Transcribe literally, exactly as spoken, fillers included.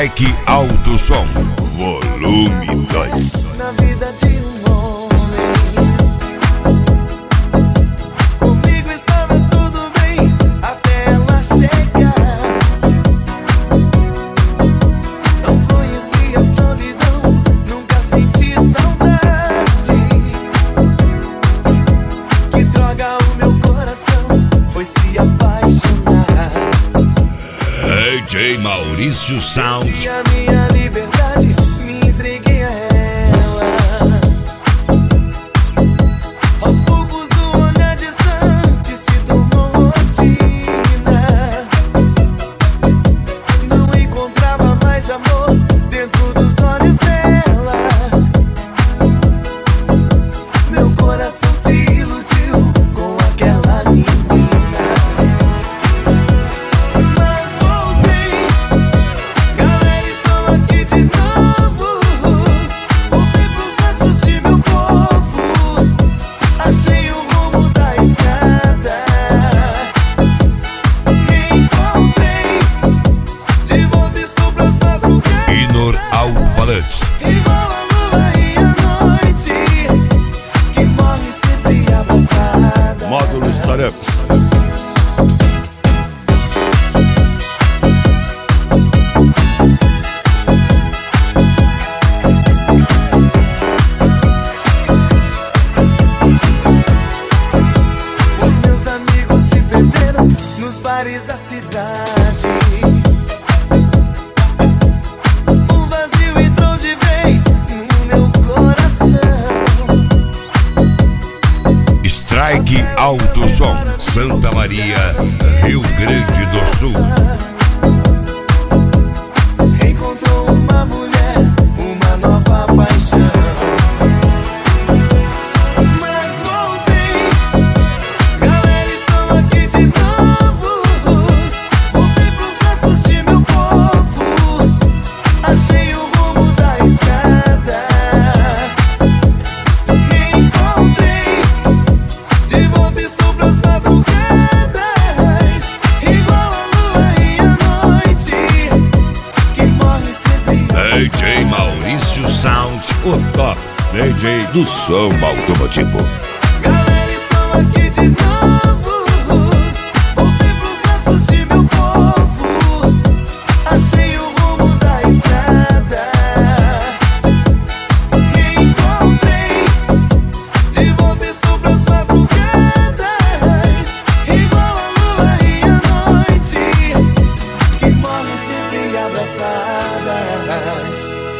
Strike Alto Som, volume dois. Na vida de um homem, comigo estava tudo bem até ela chegar. Não conhecia a solidão, nunca senti saudade. Que droga, o meu coração foi se apaixonar. D J Maurício Sound. E a minha liberdade me entreguei a ela. Aos poucos o olhar distante se tornou rotina. Não encontrava mais amor dentro dos olhos dela. Meu coração se iludiu com aquela menina. Mas voltei, galera, estou aqui de novo. Voltei pros braços de meu povo. Achei o rumo da estrada. Me encontrei, de volta estou pras madrugadas. Inor Alto-Falantes. Igual a lua e a noite, que morre sempre abraçada. Módulo Startups. Os meus amigos se perderam nos bares da cidade. Um vazio entrou de vez no meu coração. Strike Alto Som, Santa Maria, Rio Grande do Sul. Encontrou uma mulher, uma nova paixão. Mas voltei, galera, estou aqui de novo. Voltei pros braços de meu povo. Achei o rumo da estrada. Me encontrei, de volta estou pras madrugadas. Igual a lua e a noite, que morre sempre D J Maurício Sound, o top D J do som automotivo. Galera, estou aqui de novo. Voltei pros braços de meu povo. Achei o rumo da estrada. Me encontrei, de volta estou pras madrugadas. Igual a lua e a noite, que morre sempre abraçadas.